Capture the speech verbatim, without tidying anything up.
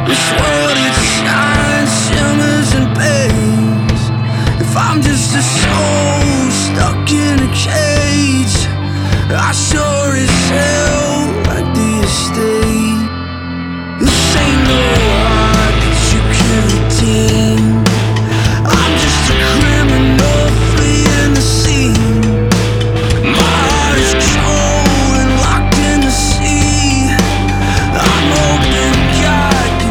This world, it shines, shimmers and pays. If I'm just a soul stuck in a cage, I sure